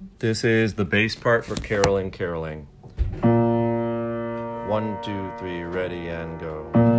This is the bass part for caroling, caroling. 1, 2, 3, ready and go.